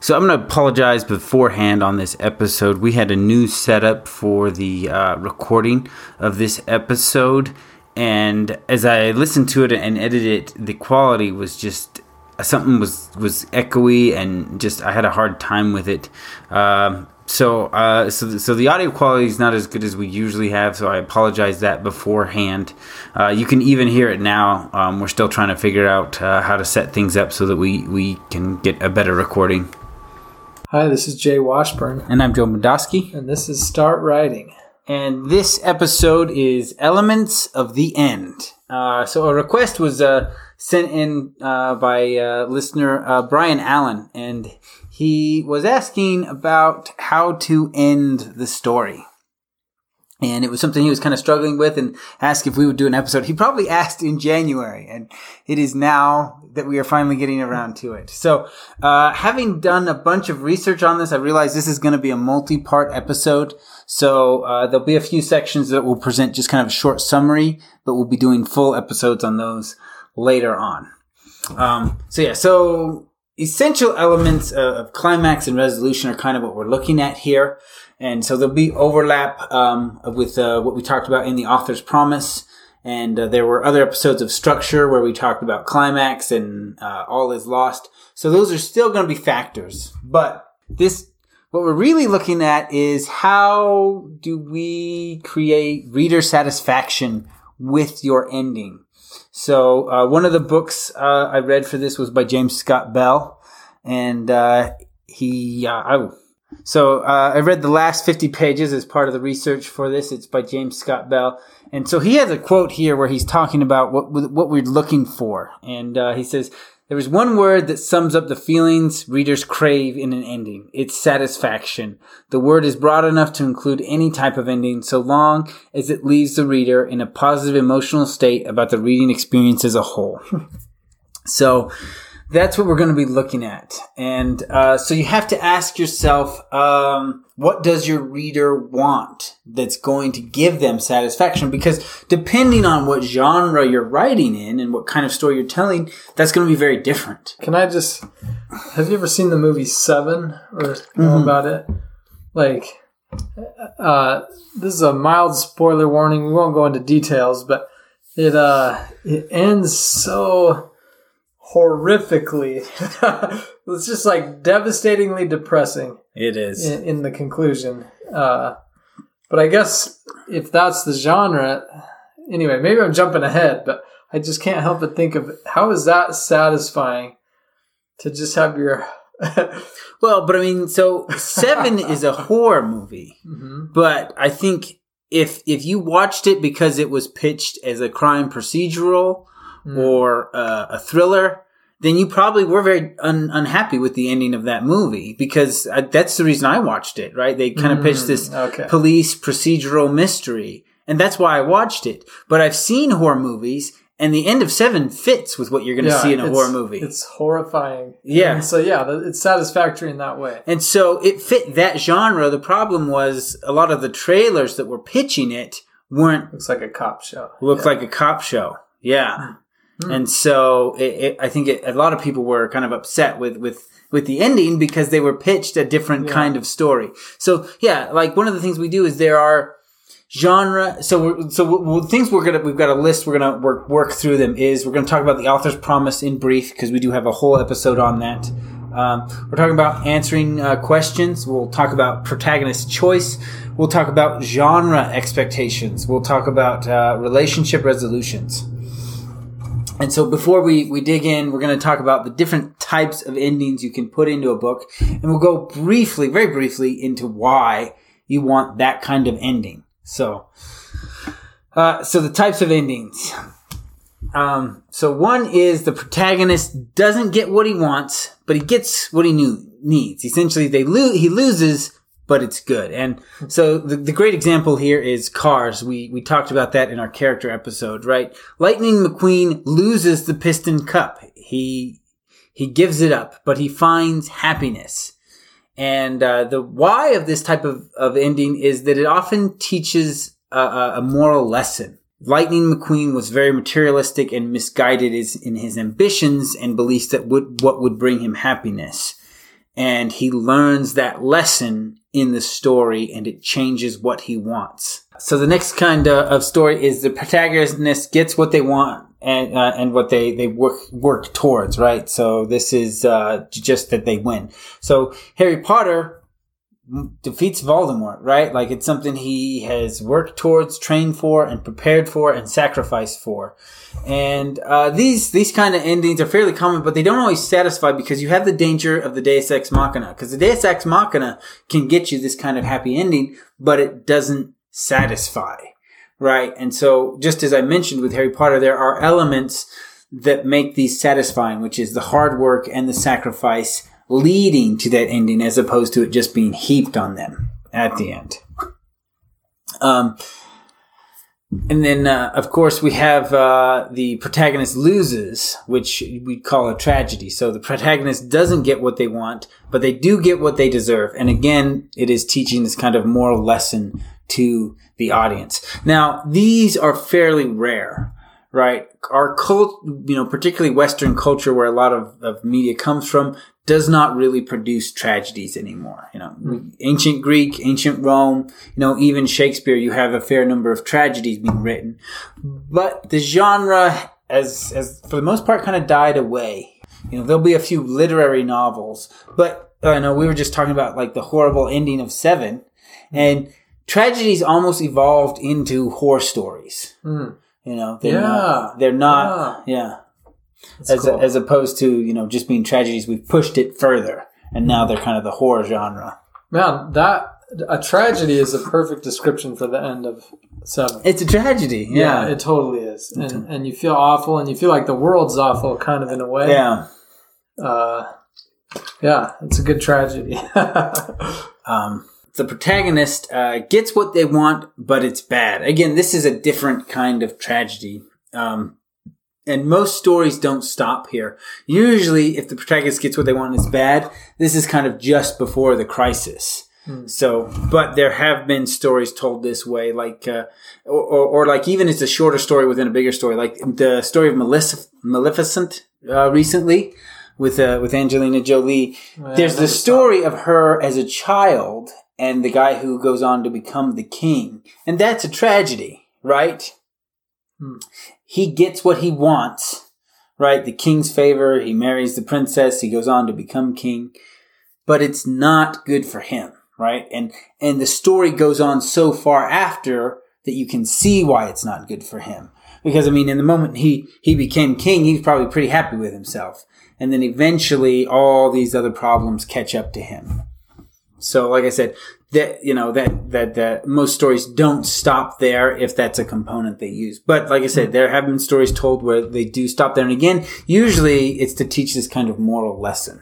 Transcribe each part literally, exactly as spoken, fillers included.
So I'm going to apologize beforehand on this episode. We had a new setup for the uh, recording of this episode. And as I listened to it and edited it, the quality was just, something was, was echoey and just, I had a hard time with it. Um, so, uh, so, so the audio quality is not as good as we usually have. So I apologize that beforehand. Uh, you can even hear it now. Um, we're still trying to figure out uh, how to set things up so that we, we can get a better recording. Hi, this is Jay Washburn. And I'm Joe Medosky. And this is Start Writing. And this episode is Elements of the End. Uh, so a request was uh, sent in uh, by uh, listener uh, Brian Allen, and he was asking about how to end the story. And it was something he was kind of struggling with and asked if we would do an episode. He probably asked in January, and it is now that we are finally getting around to it. So, uh, having done a bunch of research on this, I realized this is going to be a multi-part episode. So, uh, there'll be a few sections that will present just kind of a short summary, but we'll be doing full episodes on those later on. Um, so yeah, so essential elements of climax and resolution are kind of what we're looking at here. And so there'll be overlap um, with uh, what we talked about in the author's promise. And uh, there were other episodes of structure where we talked about climax and uh, all is lost. So those are still going to be factors. But this, what we're really looking at is how do we create reader satisfaction with your ending. So uh, one of the books uh, I read for this was by James Scott Bell. And uh, he... Uh, I, So uh, I read the last fifty pages as part of the research for this. It's by James Scott Bell. And so he has a quote here where he's talking about what what we're looking for. And uh, he says, there is one word that sums up the feelings readers crave in an ending. It's satisfaction. The word is broad enough to include any type of ending so long as it leaves the reader in a positive emotional state about the reading experience as a whole. So... that's what we're going to be looking at. And uh, so you have to ask yourself, um, what does your reader want that's going to give them satisfaction? Because depending on what genre you're writing in and what kind of story you're telling, that's going to be very different. Can I just... Have you ever seen the movie Seven or know mm-hmm. about it? Like, uh, this is a mild spoiler warning. We won't go into details, but it uh, it ends so... horrifically. It's just like devastatingly depressing. It is. In, in the conclusion. Uh, but I guess if that's the genre, anyway, maybe I'm jumping ahead, but I just can't help but think of how is that satisfying to just have your... Well, but I mean, so Seven is a horror movie, mm-hmm. but I think if if you watched it because it was pitched as a crime procedural, or uh, a thriller, then you probably were very un- unhappy with the ending of that movie because I, that's the reason I watched it, right? They kind of mm, pitched this okay. police procedural mystery, and that's why I watched it. But I've seen horror movies, and the end of Seven fits with what you're going to yeah, see in a horror movie. It's horrifying. Yeah. And so, yeah, it's satisfactory in that way. And so it fit that genre. The problem was a lot of the trailers that were pitching it weren't... Looks like a cop show. Looked yeah. like a cop show. Yeah. Hmm. And so it, it, I think it, a lot of people were kind of upset with, with, with the ending because they were pitched a different yeah. kind of story. So yeah, like one of the things we do is there are genre. So we're, so we're, things we're gonna we've got a list. We're gonna work work through them. Is we're gonna talk about the author's promise in brief because we do have a whole episode on that. Um, we're talking about answering uh, questions. We'll talk about protagonist choice. We'll talk about genre expectations. We'll talk about uh, relationship resolutions. And so before we, we dig in, we're going to talk about the different types of endings you can put into a book. And we'll go briefly, very briefly, into why you want that kind of ending. So, uh, so the types of endings. Um, so one is the protagonist doesn't get what he wants, but he gets what he knew, needs. Essentially, they lo- he loses, but it's good. And so the, the great example here is Cars. We, we talked about that in our character episode, right? Lightning McQueen loses the Piston Cup. He, he gives it up, but he finds happiness. And, uh, the why of this type of, of ending is that it often teaches a, a moral lesson. Lightning McQueen was very materialistic and misguided in his ambitions and beliefs that would, what would bring him happiness. and he learns that lesson in the story, and it changes what he wants. So the next kind of, of story is the protagonist gets what they want and uh, and what they, they work work towards, right? So this is uh, just that they win. So Harry Potter defeats Voldemort, right? Like it's something he has worked towards, trained for, and prepared for, and sacrificed for. And uh, these these kind of endings are fairly common, but they don't always satisfy because you have the danger of the Deus Ex Machina. Because the Deus Ex Machina can get you this kind of happy ending, but it doesn't satisfy, right? And so, just as I mentioned with Harry Potter, there are elements that make these satisfying, which is the hard work and the sacrifice leading to that ending, as opposed to it just being heaped on them at the end. Um, and then, uh, of course, we have uh, the protagonist loses, which we call a tragedy. So the protagonist doesn't get what they want, but they do get what they deserve. And again, it is teaching this kind of moral lesson to the audience. Now, these are fairly rare, right? Our cult, you know, particularly Western culture, where a lot of, of media comes from, does not really produce tragedies anymore. You know, mm. ancient Greek, ancient Rome, you know, even Shakespeare, you have a fair number of tragedies being written. But the genre, as, as for the most part, kind of died away. You know, there'll be a few literary novels, but I uh, know we were just talking about like the horrible ending of Seven, and tragedies almost evolved into horror stories. Mm. You know, they're yeah. not, they're not, yeah. yeah. As, cool. a, as opposed to, you know, just being tragedies, we've pushed it further, and now they're kind of the horror genre. Man, that a tragedy is a perfect description for the end of Seven. It's a tragedy, yeah, yeah it totally is, and and you feel awful, and you feel like the world's awful, kind of in a way. Yeah, uh, yeah, it's a good tragedy. um, the protagonist uh, gets what they want, but it's bad. Again, this is a different kind of tragedy. Um, And most stories don't stop here. Usually, if the protagonist gets what they want and it's bad, this is kind of just before the crisis. Mm. So, but there have been stories told this way, like, uh, or, or, or like even it's a shorter story within a bigger story, like the story of Malef- Maleficent uh, recently with uh, with Angelina Jolie. Well, There's the story of her as a child and the guy who goes on to become the king, and that's a tragedy, right? Hmm. He gets what he wants, right? The king's favor. He marries the princess. He goes on to become king, but it's not good for him, right? And, and the story goes on so far after that you can see why it's not good for him. Because, I mean, in the moment he, he became king, he was probably pretty happy with himself. And then eventually all these other problems catch up to him. So, like I said, that, you know, that, that, that most stories don't stop there if that's a component they use. But like I said, there have been stories told where they do stop there. And again, usually it's to teach this kind of moral lesson.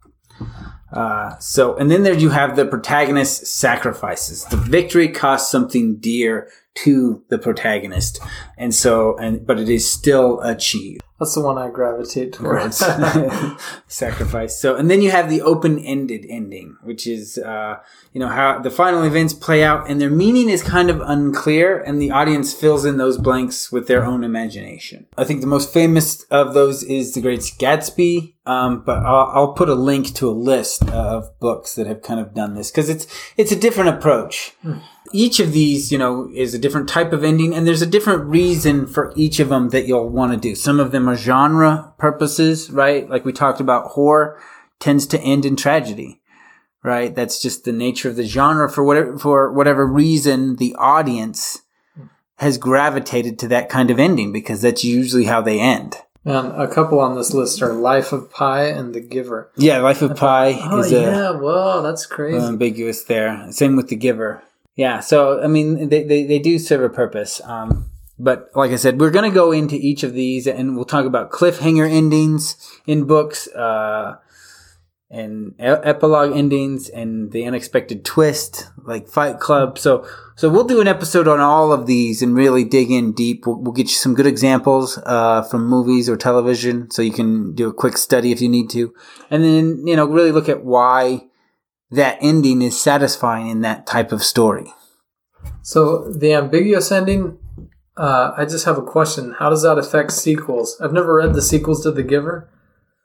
Uh, so, and then there you have the protagonist sacrifices. The victory costs something dear to the protagonist. And so, and, but it is still achieved. That's the one I gravitate towards. Sacrifice. So, and then you have the open-ended ending, which is, uh, you know, how the final events play out and their meaning is kind of unclear and the audience fills in those blanks with their own imagination. I think the most famous of those is The Great Gatsby. Um, but I'll, I'll put a link to a list of books that have kind of done this because it's, it's a different approach. Hmm. Each of these, you know, is a different type of ending, and there's a different reason for each of them that you'll want to do. Some of them are genre purposes, right? Like we talked about, horror tends to end in tragedy, right? That's just the nature of the genre. For whatever, for whatever reason, the audience has gravitated to that kind of ending because that's usually how they end. And a couple on this list are Life of Pi and The Giver. Yeah, Life of Pi oh, is yeah, a, whoa, that's crazy. ambiguous there. Same with The Giver. Yeah, so, I mean, they, they, they do serve a purpose. Um, but like I said, we're going to go into each of these and we'll talk about cliffhanger endings in books, uh, and e- epilogue endings and the unexpected twist, like Fight Club. So, so we'll do an episode on all of these and really dig in deep. We'll, we'll get you some good examples, uh, from movies or television so you can do a quick study if you need to. And then, you know, really look at why that ending is satisfying in that type of story. So the ambiguous ending, uh, I just have a question. How does that affect sequels? I've never read the sequels to The Giver.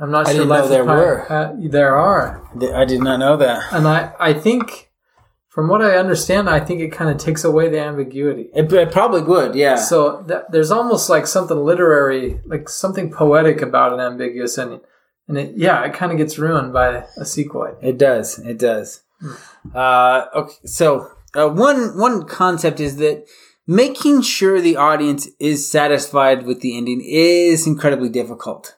I'm not I sure. didn't know Life there of Pi- were. Uh, there are. I did not know that. And I, I think, from what I understand, I think it kind of takes away the ambiguity. It, it probably would, yeah. So that, there's almost like something literary, like something poetic about an ambiguous ending. And it, yeah, it kind of gets ruined by a sequel. It does. It does. Uh, okay, so uh, one one concept is that making sure the audience is satisfied with the ending is incredibly difficult.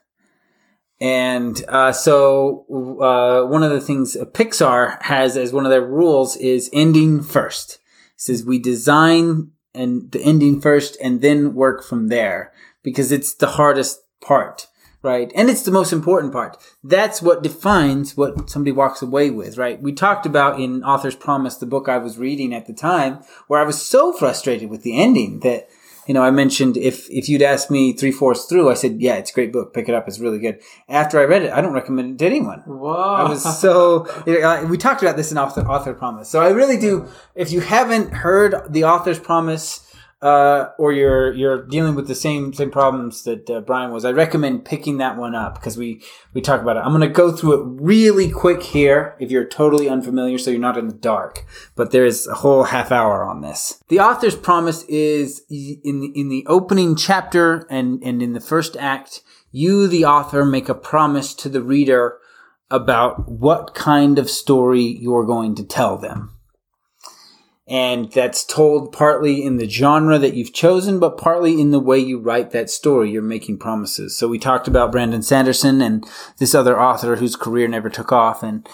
And uh, so uh, one of the things Pixar has as one of their rules is ending first. It says we design and the ending first and then work from there because it's the hardest part, right? And it's the most important part. That's what defines what somebody walks away with, right? We talked about in Author's Promise, the book I was reading at the time, where I was so frustrated with the ending that, you know, I mentioned if, if you'd asked me three-fourths through, I said, yeah, it's a great book. Pick it up. It's really good. After I read it, I don't recommend it to anyone. Whoa. I was so, you know, we talked about this in Author, Author Promise. So I really do, if you haven't heard the Author's Promise, uh, or you're, you're dealing with the same, same problems that uh, Brian was, I recommend picking that one up because we, we talk about it. I'm going to go through it really quick here if you're totally unfamiliar so you're not in the dark. But there is a whole half hour on this. The Author's Promise is in the, in the opening chapter and, and in the first act, you, the author, make a promise to the reader about what kind of story you're going to tell them. And that's told partly in the genre that you've chosen, but partly in the way you write that story. You're making promises. So we talked about Brandon Sanderson and this other author whose career never took off and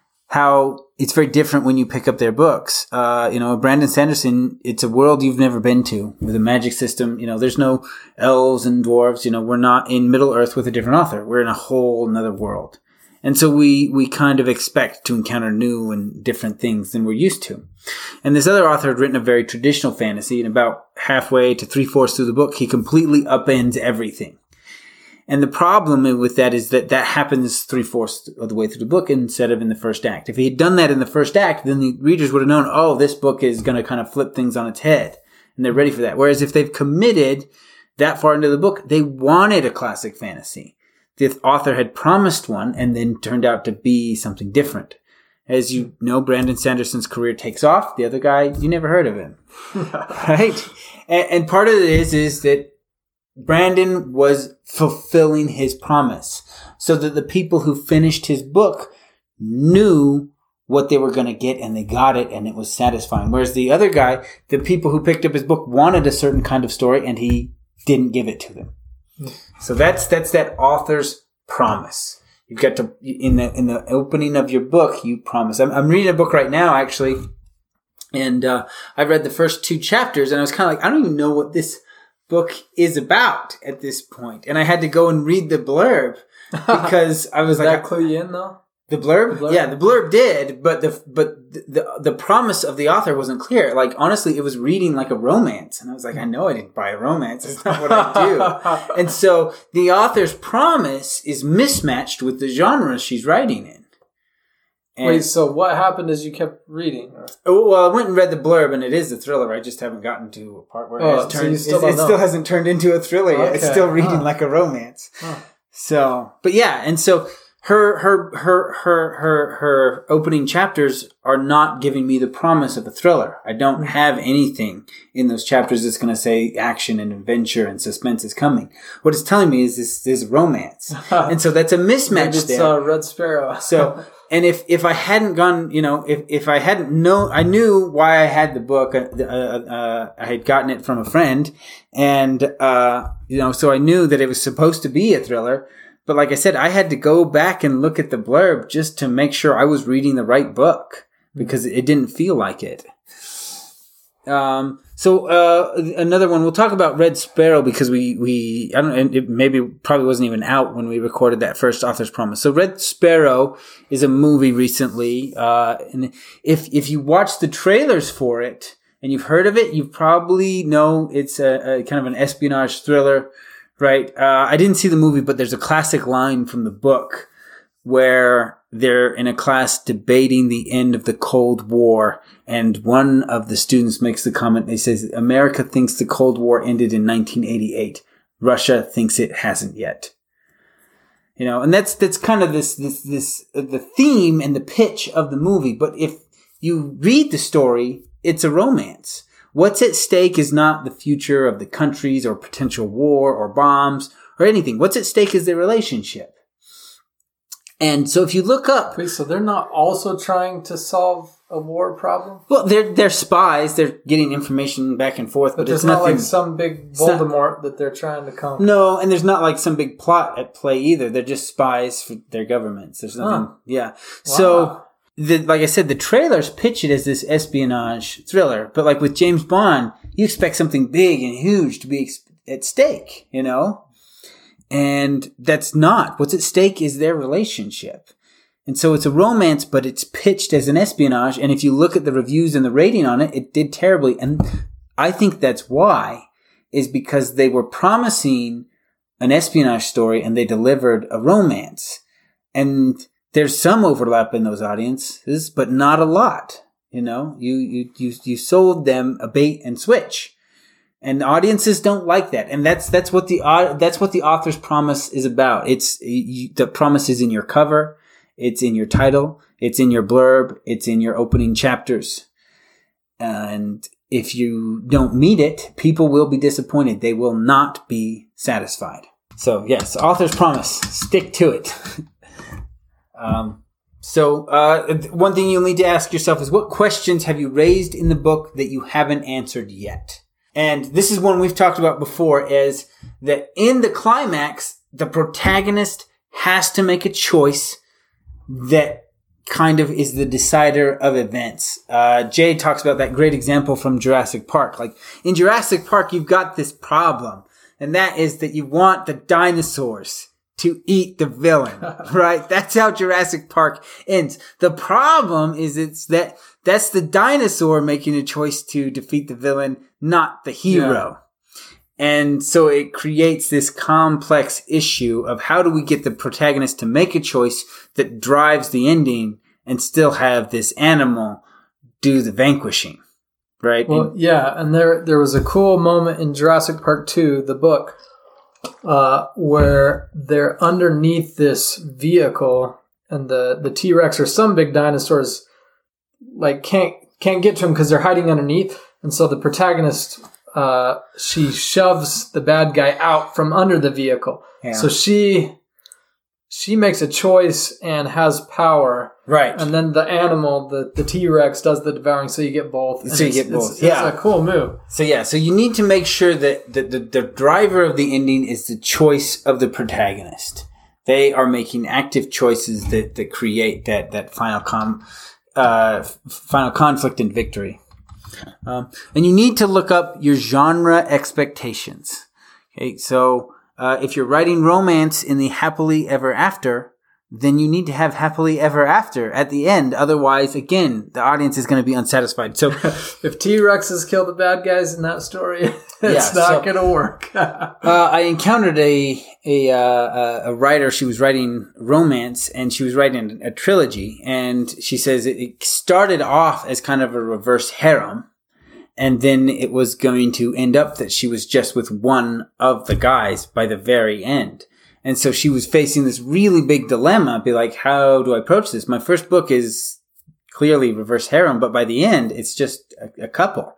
how it's very different when you pick up their books. Uh, you know, Brandon Sanderson, it's a world you've never been to with a magic system. You know, there's no elves and dwarves. You know, we're not in Middle Earth with a different author. We're in a whole nother world. And so we, we kind of expect to encounter new and different things than we're used to. And this other author had written a very traditional fantasy, and about halfway to three-fourths through the book, he completely upends everything. And the problem with that is that that happens three-fourths of the way through the book instead of in the first act. If he had done that in the first act, then the readers would have known, oh, this book is going to kind of flip things on its head. And they're ready for that. Whereas if they've committed that far into the book, they wanted a classic fantasy. The author had promised one and then turned out to be something different. As you know, Brandon Sanderson's career takes off. The other guy, you never heard of him. Right? And, and part of it is, is that Brandon was fulfilling his promise so that the people who finished his book knew what they were going to get and they got it and it was satisfying. Whereas the other guy, the people who picked up his book wanted a certain kind of story and he didn't give it to them. So that's, that's that author's promise. You've got to, in the, in the opening of your book, you promise. I'm, I'm reading a book right now, actually. And, uh, I read the first two chapters and I was kind of like, I don't even know what this book is about at this point. And I had to go and read the blurb because I was Did like, that clue you in though? The blurb? the blurb? Yeah, the blurb did, but the but the, the the promise of the author wasn't clear. Like, honestly, it was reading like a romance. And I was like, I know I didn't buy a romance. It's not what I do. And so the author's promise is mismatched with the genre she's writing in. And Wait, so what happened as you kept reading? Oh, well, I went and read the blurb, and it is a thriller. I just haven't gotten to a part where Oh, it, has so turned, you still it, don't it know. still hasn't turned into a thriller yet. It's Okay. still reading Huh. like a romance. Huh. So, but yeah, and so her, her, her, her, her, her opening chapters are not giving me the promise of a thriller. I don't have anything in those chapters that's going to say action and adventure and suspense is coming. What it's telling me is this is romance, and so that's a mismatch Maybe it's there. uh, Red Sparrow. So, and if, if I hadn't gone, you know, if, if I hadn't known, I knew why I had the book. Uh, uh, uh, I had gotten it from a friend, and uh, you know, so I knew that it was supposed to be a thriller. But like I said, I had to go back and look at the blurb just to make sure I was reading the right book because it didn't feel like it. Um, so, uh, another one, we'll talk about Red Sparrow because we, we, I don't, it maybe probably wasn't even out when we recorded that first Author's Promise. So Red Sparrow is a movie recently. Uh, and if, if you watch the trailers for it and you've heard of it, you probably know it's a, a kind of an espionage thriller. Right. Uh, I didn't see the movie, but there's a classic line from the book where they're in a class debating the end of the Cold War. And one of the students makes the comment. He says, America thinks the Cold War ended in nineteen eighty-eight. Russia thinks it hasn't yet. You know, and that's that's kind of this this this uh, the theme and the pitch of the movie. But if you read the story, it's a romance. What's at stake is not the future of the countries or potential war or bombs or anything. What's at stake is their relationship. And so if you look up... Wait, so they're not also trying to solve a war problem? Well, they're they're spies. They're getting information back and forth. But, But there's it's not nothing, like some big Voldemort that they're trying to come. No, and there's not like some big plot at play either. They're just spies for their governments. There's nothing... Huh. Yeah. Wow. So... The, like I said, the trailers pitch it as this espionage thriller, but like with James Bond, you expect something big and huge to be ex- at stake, you know? And that's not. What's at stake is their relationship. And so it's a romance, but it's pitched as an espionage. And if you look at the reviews and the rating on it, it did terribly. And I think that's why, is because they were promising an espionage story and they delivered a romance. And there's some overlap in those audiences, but not a lot. You know, you, you, you, you sold them a bait and switch, and audiences don't like that. And that's, that's what the, that's what the author's promise is about. It's, you, the promise is in your cover. It's in your title. It's in your blurb. It's in your opening chapters. And if you don't meet it, people will be disappointed. They will not be satisfied. So yes, author's promise, stick to it. Um, so, uh, one thing you'll need to ask yourself is, what questions have you raised in the book that you haven't answered yet? And this is one we've talked about before, is that in the climax, the protagonist has to make a choice that kind of is the decider of events. Uh, Jay talks about that great example from Jurassic Park. Like, in Jurassic Park, you've got this problem, and that is that you want the dinosaurs to eat the villain, right? That's how Jurassic Park ends. The problem is it's that that's the dinosaur making a choice to defeat the villain, not the hero. Yeah. And so it creates this complex issue of how do we get the protagonist to make a choice that drives the ending and still have this animal do the vanquishing, right? Well, and, yeah, and there there was a cool moment in Jurassic Park two, the book, Uh, where they're underneath this vehicle, and the, the T-Rex or some big dinosaurs like can't can't get to them because they're hiding underneath, and so the protagonist uh, she shoves the bad guy out from under the vehicle. Yeah. So she she makes a choice and has power, right? And then the animal, the, the T-Rex, does the devouring, so you get both. So you get both. It's, yeah, it's a cool move. So yeah, so you need to make sure that the, the, the driver of the ending is the choice of the protagonist. They are making active choices that, that create that, that final com, uh, final conflict and victory. Um, and you need to look up your genre expectations. Okay, so uh, if you're writing romance in the happily ever after, then you need to have happily ever after at the end. Otherwise, again, the audience is going to be unsatisfied. So if T-Rexes kill the bad guys in that story, it's yeah, not so, going to work. uh, I encountered a a, uh, a writer. She was writing romance, and she was writing a trilogy. And she says it started off as kind of a reverse harem, and then it was going to end up that she was just with one of the guys by the very end. And so she was facing this really big dilemma, be like, how do I approach this? My first book is clearly reverse harem, but by the end, it's just a, a couple.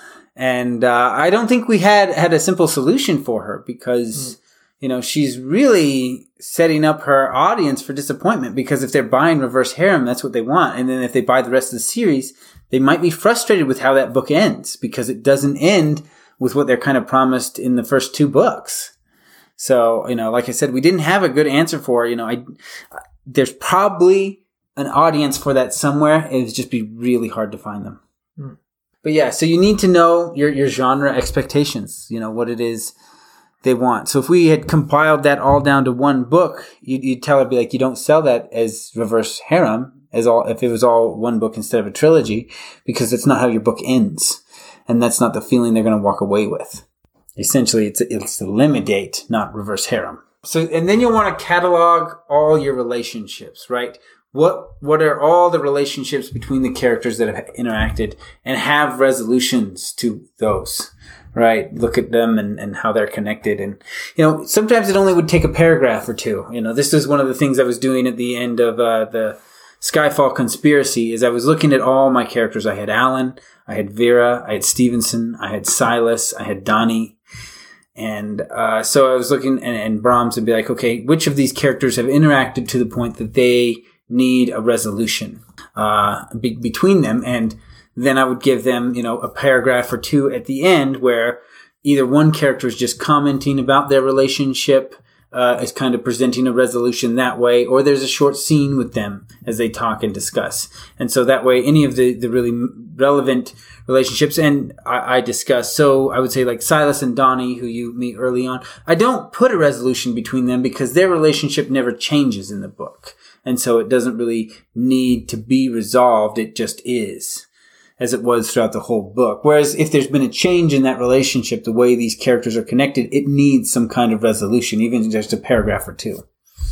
And uh, I don't think we had, had a simple solution for her because, mm. you know, she's really setting up her audience for disappointment, because if they're buying reverse harem, that's what they want. And then if they buy the rest of the series, they might be frustrated with how that book ends, because it doesn't end with what they're kind of promised in the first two books. So, you know, like I said, we didn't have a good answer for, you know, I, there's probably an audience for that somewhere. It'd just be really hard to find them. Mm. But yeah, so you need to know your, your genre expectations, you know, what it is they want. So if we had compiled that all down to one book, you'd, you'd tell her, be like, you don't sell that as reverse harem, as all, if it was all one book instead of a trilogy, because that's not how your book ends. And that's not the feeling they're going to walk away with. Essentially, it's it's the limit date, not reverse harem. So, and then you'll want to catalog all your relationships, right? What what are all the relationships between the characters that have interacted, and have resolutions to those, right? Look at them and, and how they're connected. And, you know, sometimes it only would take a paragraph or two. You know, this is one of the things I was doing at the end of uh, the Skyfall Conspiracy is I was looking at all my characters. I had Alan, I had Vera, I had Stevenson, I had Silas, I had Donnie. And uh, so I was looking and, and Brahms and be like, okay, which of these characters have interacted to the point that they need a resolution uh, be- between them? And then I would give them, you know, a paragraph or two at the end where either one character is just commenting about their relationship, uh, is kind of presenting a resolution that way, or there's a short scene with them as they talk and discuss. And so that way, any of the, the really relevant relationships, and I, I discuss. So I would say like Silas and Donnie, who you meet early on, I don't put a resolution between them because their relationship never changes in the book. And so it doesn't really need to be resolved. It just is, as it was throughout the whole book. Whereas if there's been a change in that relationship, the way these characters are connected, it needs some kind of resolution, even just a paragraph or two.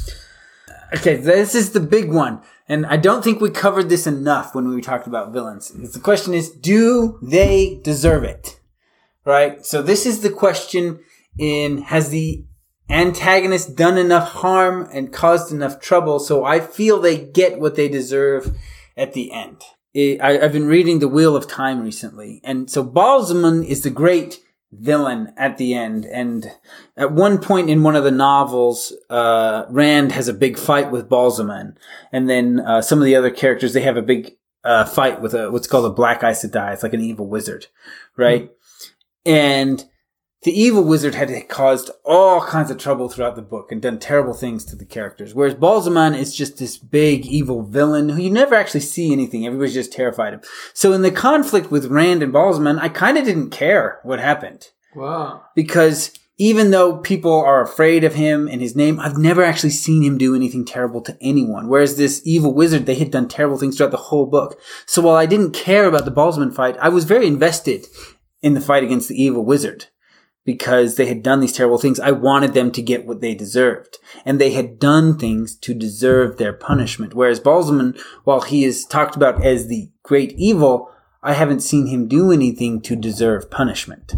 Okay, this is the big one. And I don't think we covered this enough when we talked about villains. The question is, do they deserve it? Right? So this is the question in, has the antagonist done enough harm and caused enough trouble so I feel they get what they deserve at the end? It, I, I've been reading The Wheel of Time recently. And so Balsamon is the great villain at the end. And at one point in one of the novels, uh, Rand has a big fight with Balsamon. And then, uh, some of the other characters, they have a big, uh, fight with a, what's called a Black Aes Sedai. It's like an evil wizard, right? Mm-hmm. And the evil wizard had caused all kinds of trouble throughout the book and done terrible things to the characters. Whereas Balsamon is just this big evil villain who you never actually see anything. Everybody's just terrified of him. So in the conflict with Rand and Balsamon, I kind of didn't care what happened. Wow. Because even though people are afraid of him and his name, I've never actually seen him do anything terrible to anyone. Whereas this evil wizard, they had done terrible things throughout the whole book. So while I didn't care about the Balsamon fight, I was very invested in the fight against the evil wizard. Because they had done these terrible things, I wanted them to get what they deserved. And they had done things to deserve their punishment. Whereas Balsamon, while he is talked about as the great evil, I haven't seen him do anything to deserve punishment.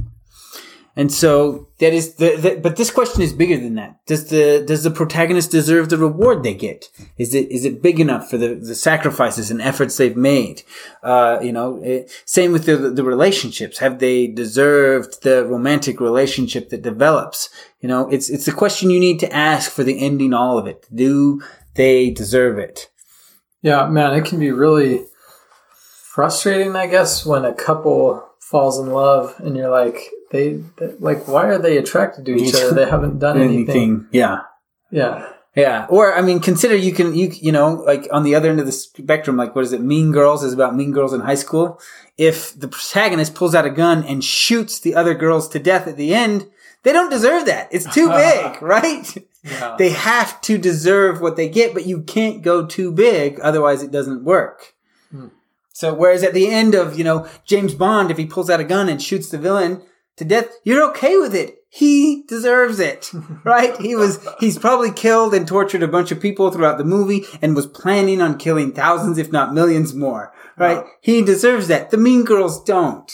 And so that is the, the but this question is bigger than that. Does the does the protagonist deserve the reward they get? Is it is it big enough for the, the sacrifices and efforts they've made? Uh, you know, it, same with the the relationships. Have they deserved the romantic relationship that develops? You know, it's it's the question you need to ask for the ending. All of it. Do they deserve it? Yeah, man, it can be really frustrating, I guess, when a couple falls in love and you're like, they, they like, why are they attracted to each other? They haven't done anything. anything. Yeah. Yeah. Yeah. Or, I mean, consider you can, you, you know, like on the other end of the spectrum, like what is it? Mean Girls is about mean girls in high school. If the protagonist pulls out a gun and shoots the other girls to death at the end, they don't deserve that. It's too big, right? Yeah. They have to deserve what they get, but you can't go too big. Otherwise it doesn't work. Hmm. So whereas at the end of, you know, James Bond, if he pulls out a gun and shoots the villain to death, you're okay with it. He deserves it, right? He was, he's probably killed and tortured a bunch of people throughout the movie and was planning on killing thousands, if not millions more, right? Wow. He deserves that. The mean girls don't.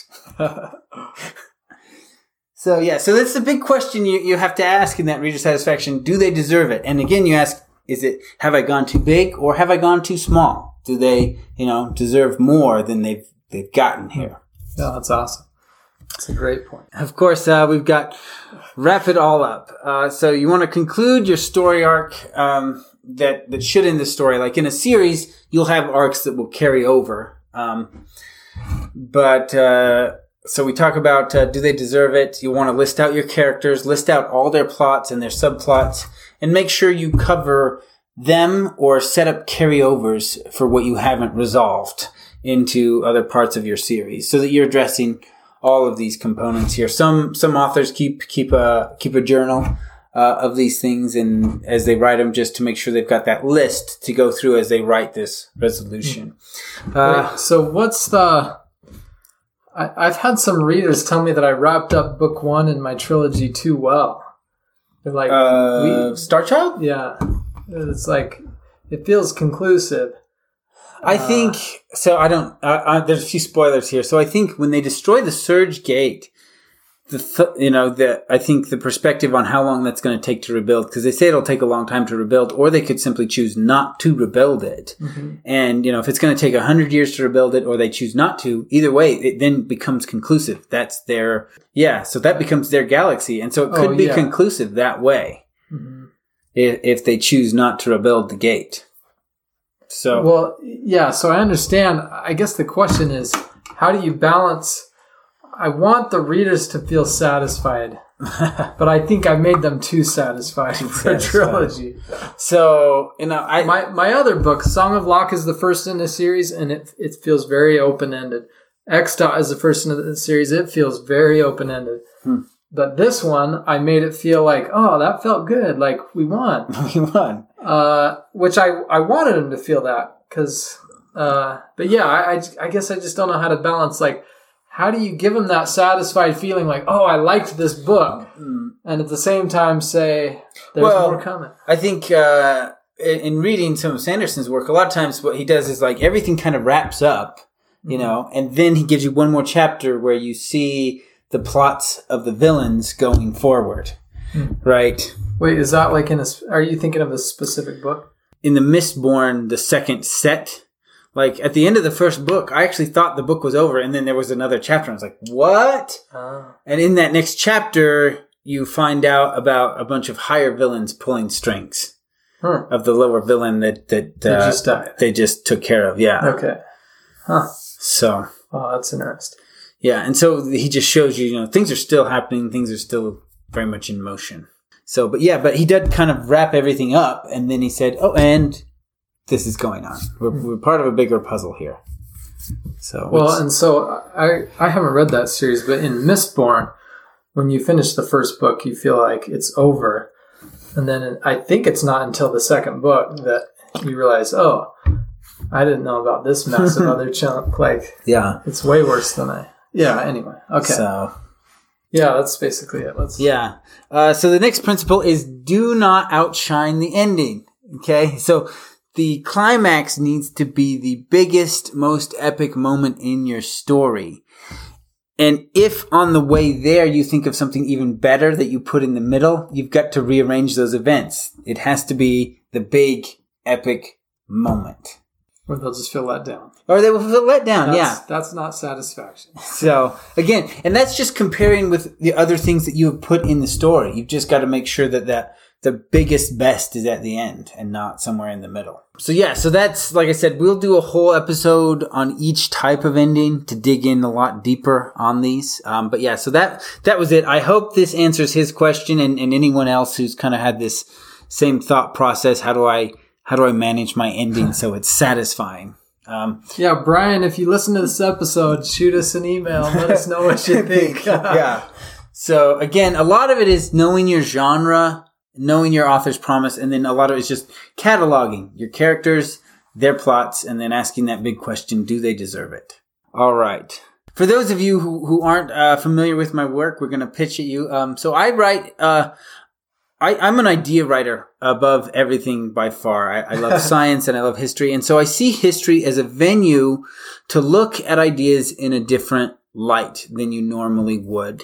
So yeah, so that's the big question you, you have to ask in that reader satisfaction. Do they deserve it? And again, you ask, is it, have I gone too big or have I gone too small? Do they, you know, deserve more than they've, they've gotten here? Yeah, that's awesome. That's a great point. Of course, uh, we've got wrap it all up. Uh, so you want to conclude your story arc, um, that, that should end the story. Like in a series, you'll have arcs that will carry over. Um, but, uh, so we talk about, uh, do they deserve it? You want to list out your characters, list out all their plots and their subplots, and make sure you cover them or set up carryovers for what you haven't resolved into other parts of your series so that you're addressing all of these components here. Some, some authors keep, keep a, keep a journal, uh, of these things and as they write them just to make sure they've got that list to go through as they write this resolution. Uh, Wait, so what's the, I, I've had some readers tell me that I wrapped up book one in my trilogy too well. They're like, uh, we, Star Child? Yeah. It's like, it feels conclusive. I uh, think, so I don't, uh, uh, there's a few spoilers here. So I think when they destroy the Surge Gate, the th- you know the I think the perspective on how long that's going to take to rebuild, because they say it'll take a long time to rebuild, or they could simply choose not to rebuild it. Mm-hmm. And you know if it's going to take a hundred years to rebuild it, or they choose not to, either way, it then becomes conclusive. That's their yeah. So that becomes their galaxy, and so it could oh, be yeah. conclusive that way Mm-hmm. if, if they choose not to rebuild the gate. So well, yeah. So I understand. I guess the question is, how do you balance? I want the readers to feel satisfied, but I think I made them too satisfied for a trilogy. So, you know, I my my other book, Song of Locke, is the first in the series, and it it feels very open ended. X Dot is the first in the series; it feels very open ended. Hmm. But this one, I made it feel like, oh, that felt good, like we won, we won. Uh, which I I wanted them to feel that because, uh, but yeah, I, I I guess I just don't know how to balance like. How do you give them that satisfied feeling like, oh, I liked this book, mm. and at the same time say, there's well, more coming? I think uh, in reading some of Sanderson's work, a lot of times what he does is like everything kind of wraps up, you mm-hmm. know, and then he gives you one more chapter where you see the plots of the villains going forward, mm. right? Wait, is that like in a, are you thinking of a specific book? In the Mistborn, the second set, like, at the end of the first book, I actually thought the book was over, and then there was another chapter. I was like, what? Oh. And in that next chapter, you find out about a bunch of higher villains pulling strings huh. of the lower villain that, that they, uh, just died. they just took care of. Yeah. Okay. Huh. So. Oh, that's interesting. Yeah, and so he just shows you, you know, things are still happening. Things are still very much in motion. So, but yeah, but he did kind of wrap everything up, and then he said, oh, and... this is going on. We're, we're part of a bigger puzzle here. So well, and so I I haven't read that series, but in Mistborn, when you finish the first book, you feel like it's over, and then I think it's not until the second book that you realize, oh, I didn't know about this massive other chunk. Like, yeah, it's way worse than I. Yeah. Anyway, okay. So. Yeah, that's basically it. Let's. Yeah. Uh, so the next principle is do not outshine the ending. Okay, so. The climax needs to be the biggest, most epic moment in your story. And if on the way there you think of something even better that you put in the middle, you've got to rearrange those events. It has to be the big, epic moment. Or they'll just feel let down. Or they will feel let down, that's, yeah. That's not satisfaction. So, again, and that's just comparing with the other things that you have put in the story. You've just got to make sure that that the biggest best is at the end and not somewhere in the middle. So yeah, so that's, like I said, we'll do a whole episode on each type of ending to dig in a lot deeper on these. Um, but yeah, so that, that was it. I hope this answers his question and, and anyone else who's kind of had this same thought process. How do I, how do I manage my ending so it's satisfying? Um, yeah, Brian, if you listen to this episode, shoot us an email and let us know what you think. Yeah. So again, a lot of it is knowing your genre, knowing your author's promise, and then a lot of it's just cataloging your characters, their plots, and then asking that big question, do they deserve it? All right. For those of you who, who aren't uh, familiar with my work, we're going to pitch at you. Um, so I write, uh, I, I'm an idea writer above everything by far. I, I love science and I love history. And so I see history as a venue to look at ideas in a different light than you normally would.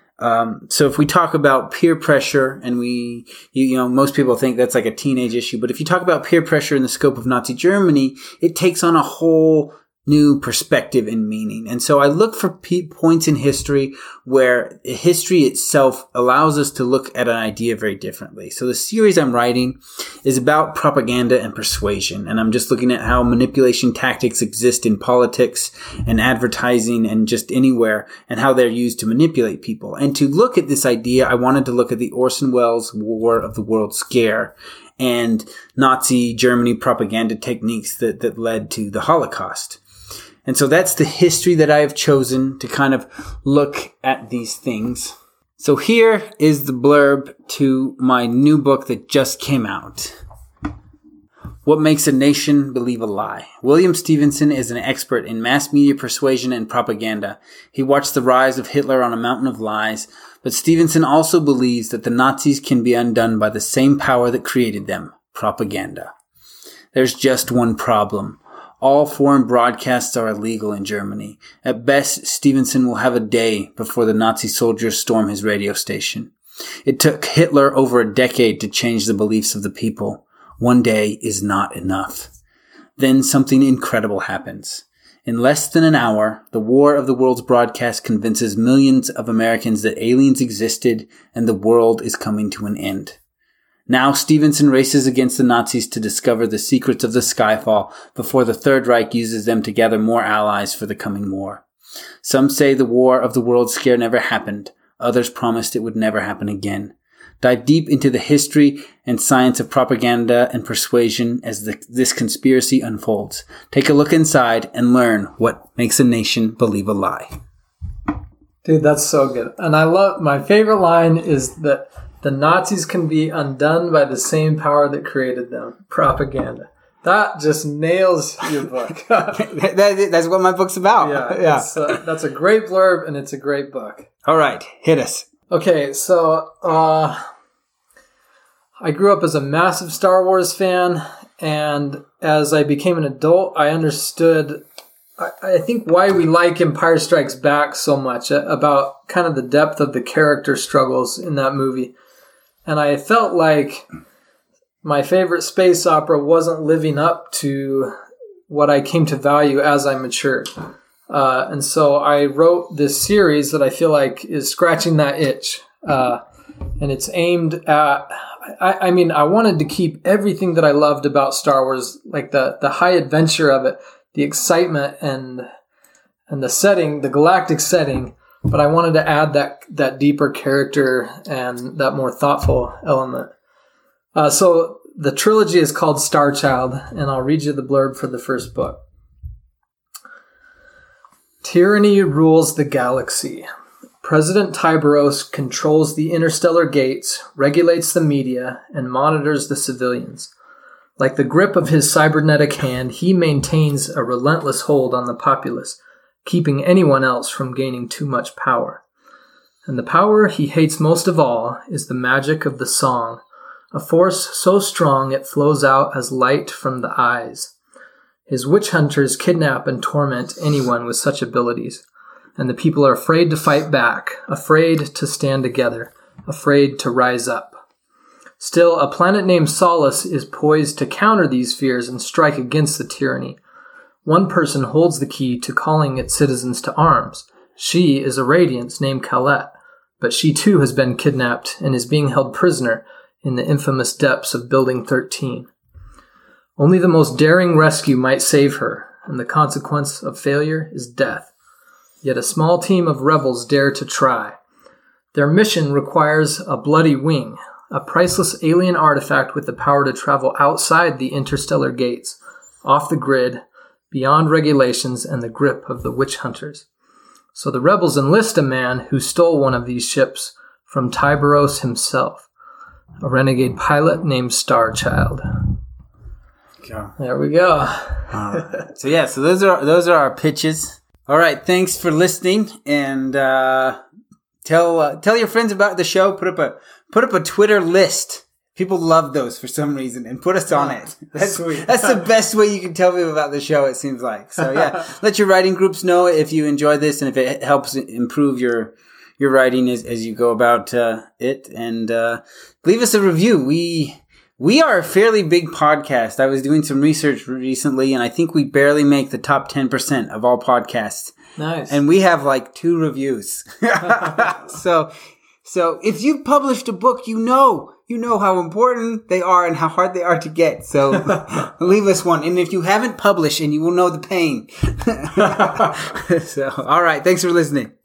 Um, so if we talk about peer pressure and we, you, you know, most people think that's like a teenage issue, but if you talk about peer pressure in the scope of Nazi Germany, it takes on a whole new perspective and meaning. And so I look for p- points in history where history itself allows us to look at an idea very differently. So the series I'm writing is about propaganda and persuasion. And I'm just looking at how manipulation tactics exist in politics and advertising and just anywhere and how they're used to manipulate people. And to look at this idea, I wanted to look at the Orson Welles War of the World Scare and Nazi Germany propaganda techniques that, that led to the Holocaust. And so that's the history that I have chosen to kind of look at these things. So here is the blurb to my new book that just came out. What Makes a Nation Believe a Lie? William Stevenson is an expert in mass media persuasion and propaganda. He watched the rise of Hitler on a mountain of lies, but Stevenson also believes that the Nazis can be undone by the same power that created them, propaganda. There's just one problem. All foreign broadcasts are illegal in Germany. At best, Stevenson will have a day before the Nazi soldiers storm his radio station. It took Hitler over a decade to change the beliefs of the people. One day is not enough. Then something incredible happens. In less than an hour, the War of the Worlds broadcast convinces millions of Americans that aliens existed and the world is coming to an end. Now Stevenson races against the Nazis to discover the secrets of the Skyfall before the Third Reich uses them to gather more allies for the coming war. Some say the War of the Worlds scare never happened. Others promised it would never happen again. Dive deep into the history and science of propaganda and persuasion as the, this conspiracy unfolds. Take a look inside and learn what makes a nation believe a lie. Dude, that's so good. And I love, my favorite line is that the Nazis can be undone by the same power that created them. Propaganda. That just nails your book. that, that, that's what my book's about. Yeah, yeah. It's, uh, that's a great blurb, and it's a great book. All right, hit us. Okay, so uh, I grew up as a massive Star Wars fan, and as I became an adult, I understood, I, I think, why we like Empire Strikes Back so much, about kind of the depth of the character struggles in that movie. And I felt like my favorite space opera wasn't living up to what I came to value as I matured. Uh, and so I wrote this series that I feel like is scratching that itch. Uh, and it's aimed at, I, I mean, I wanted to keep everything that I loved about Star Wars, like the, the high adventure of it, the excitement and and the setting, the galactic setting, but I wanted to add that that deeper character and that more thoughtful element. Uh, so the trilogy is called Star Child, and I'll read you the blurb for the first book. Tyranny rules the galaxy. President Tyberos controls the interstellar gates, regulates the media, and monitors the civilians. Like the grip of his cybernetic hand, he maintains a relentless hold on the populace, keeping anyone else from gaining too much power. And the power he hates most of all is the magic of the song, a force so strong it flows out as light from the eyes. His witch hunters kidnap and torment anyone with such abilities, and the people are afraid to fight back, afraid to stand together, afraid to rise up. Still, a planet named Solace is poised to counter these fears and strike against the tyranny. One person holds the key to calling its citizens to arms. She is a Radiance named Colette, but she too has been kidnapped and is being held prisoner in the infamous depths of Building thirteen. Only the most daring rescue might save her, and the consequence of failure is death. Yet a small team of rebels dare to try. Their mission requires a bloody wing, a priceless alien artifact with the power to travel outside the interstellar gates, off the grid, beyond regulations and the grip of the witch hunters. So the rebels enlist a man who stole one of these ships from Tyberos himself, a renegade pilot named Starchild. Go. There we go. uh, so yeah, so those are those are our pitches. All right, thanks for listening, and uh, tell uh, tell your friends about the show. Put up a put up a Twitter list. People love those for some reason, and put us on it. That's Sweet. That's the best way you can tell people about the show, it seems like. So yeah, let your writing groups know if you enjoy this and if it helps improve your your writing as, as you go about uh, it. And uh, leave us a review. We we are a fairly big podcast. I was doing some research recently, and I think we barely make the top ten percent of all podcasts. Nice. And we have like two reviews. so so if you published a book, you know. You know how important they are and how hard they are to get. So leave us one. And if you haven't published, and you will know the pain. So, all right. Thanks for listening.